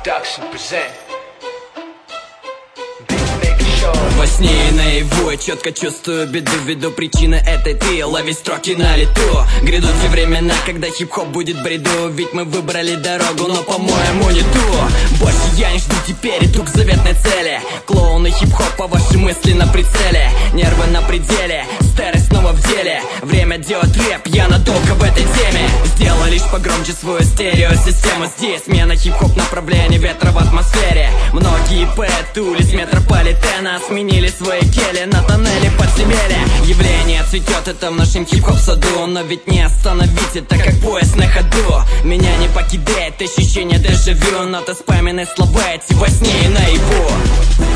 Production present Beatmaker Show. Во сне и наяву я четко чувствую беду, ввиду причины этой ты. Лови строки на лету. Грядут те времена, когда хип-хоп будет бреду. Ведь мы выбрали дорогу, но по-моему не ту. Больше я не жду, теперь иду к заветной цели. Клоуны хип-хопа, ваши мысли на прицеле. Нервы на пределе, старость снова в деле. Время делать рэп, я надолго в этой теме. Сделал лишь погромче свою стереосистему. Здесь смена хип-хоп направления, ветра в атмосфере. Многие поэты улиц метрополитена сменили свои кели на тоннели подземелья. Явление цветет это в нашем хип-хоп саду, но ведь не остановить это, как поезд на ходу. Меня не покидает ощущение дежавю, но ты вспоминай слова эти во сне и наяву.